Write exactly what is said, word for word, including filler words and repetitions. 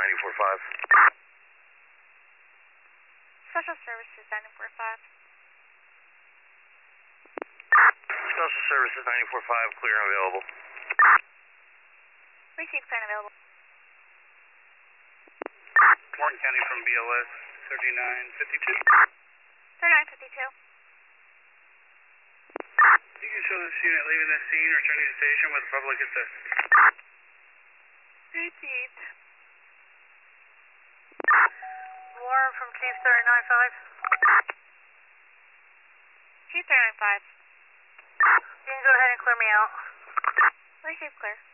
ninety-four five. Special Services ninety-four five. Special Services ninety-four five, clear and available. Receive clear and available. Morton County from B L S thirty-nine fifty-two. thirty-nine fifty-two. You can show this unit leaving the scene, returning to station with the public assist. Repeat. Warren from Chief thirty-nine five. Chief thirty-nine five. You can go ahead and clear me out. Receive clear.